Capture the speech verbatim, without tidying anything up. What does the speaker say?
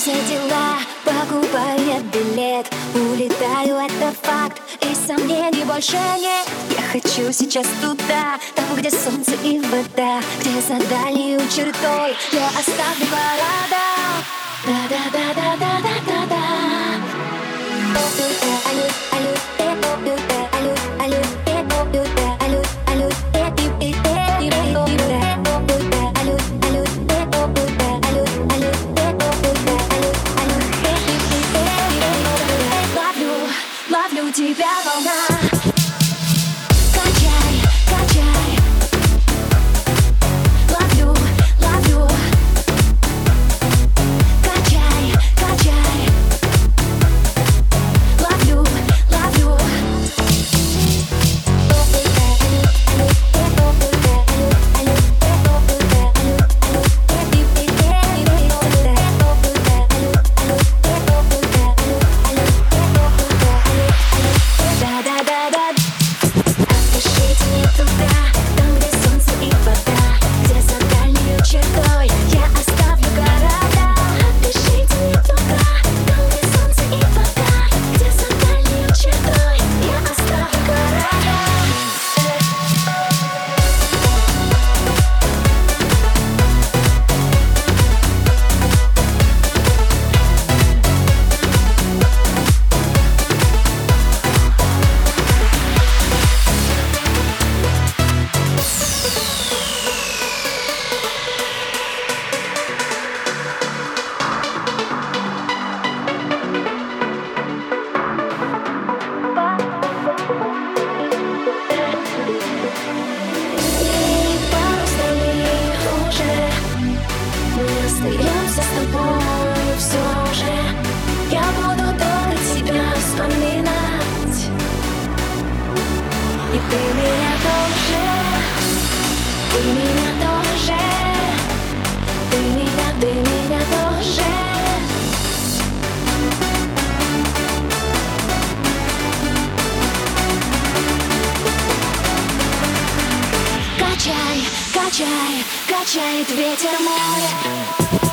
все дела, покупая билет. Улетаю, это факт, и сомнений больше нет. Я хочу сейчас туда, там, где солнце и вода, где за дальней чертой я оставлю города. Да-да-да-да-да-да-да-да. Ловлю тебя, волна. Качай, качай. Ловлю, ловлю. Качай, качай. Ловлю, ловлю. Остаемся с тобой все же. Я буду долго тебя вспоминать. И ты меня тоже, ты меня тоже, ты меня, ты меня тоже. Качай, качай, качает ветер мой.